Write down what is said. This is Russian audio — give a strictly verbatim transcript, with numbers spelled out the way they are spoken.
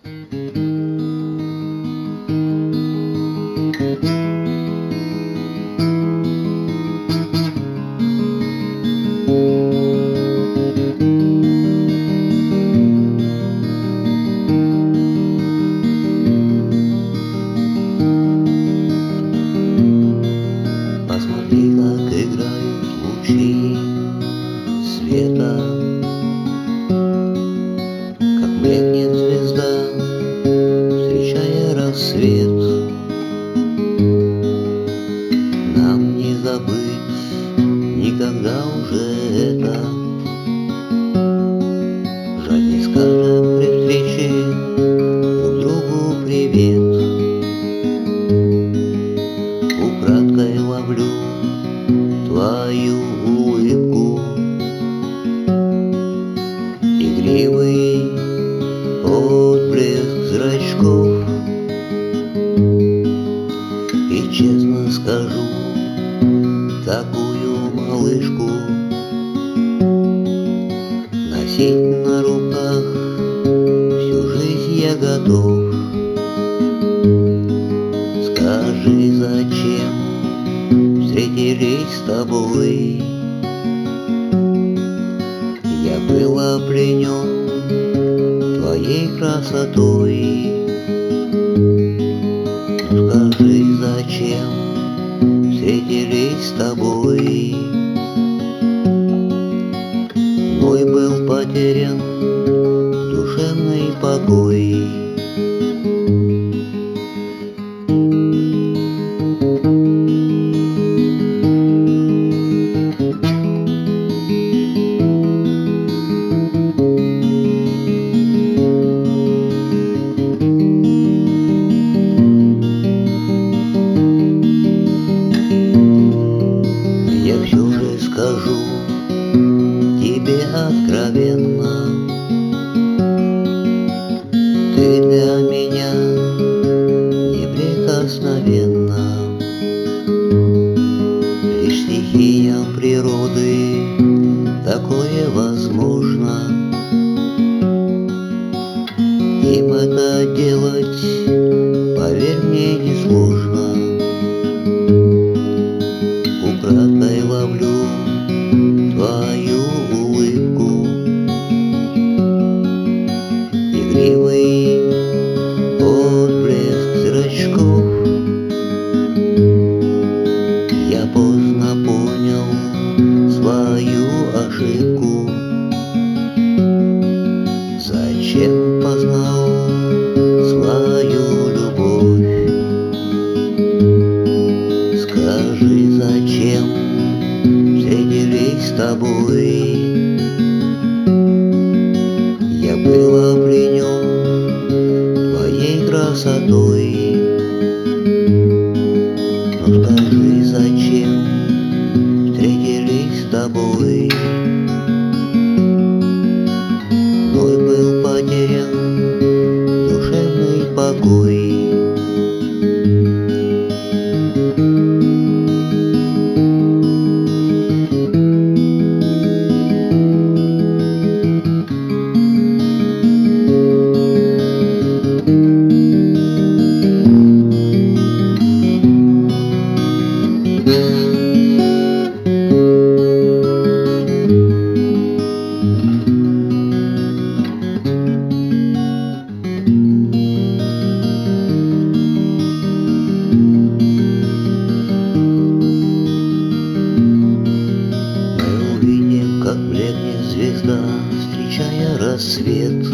Посмотри, как играют лучи света, как блекнет звезда, встречая рассвет. Нам не забыть никогда уже это. Жаль, не скажем при встрече друг другу привет. Украдкой ловлю твою улыбку, игривый отблеск зрачков. И честно скажу, такую малышку носить на руках всю жизнь я готов. Скажи, зачем встретились с тобой? Я был опьянен твоей красотой. Ну скажи, зачем встретились с тобой? Мой был потерян душевный покой. Я все же скажу тебе откровенно, ты для меня неприкосновенна. Лишь стихиям природы такое возможно. Им это делать, поверь мне, несложно. Украдкой ловлю твою улыбку, игривый отблеск зрачков. Я поздно понял свою ошибку. Зачем познал свою любовь? Скажи, зачем встретились с тобой? Я был опьянен твоей красотой. Но скажи, зачем встретились с тобой? Мной был потерян душевный покой. Как блекнет звезда, встречая рассвет.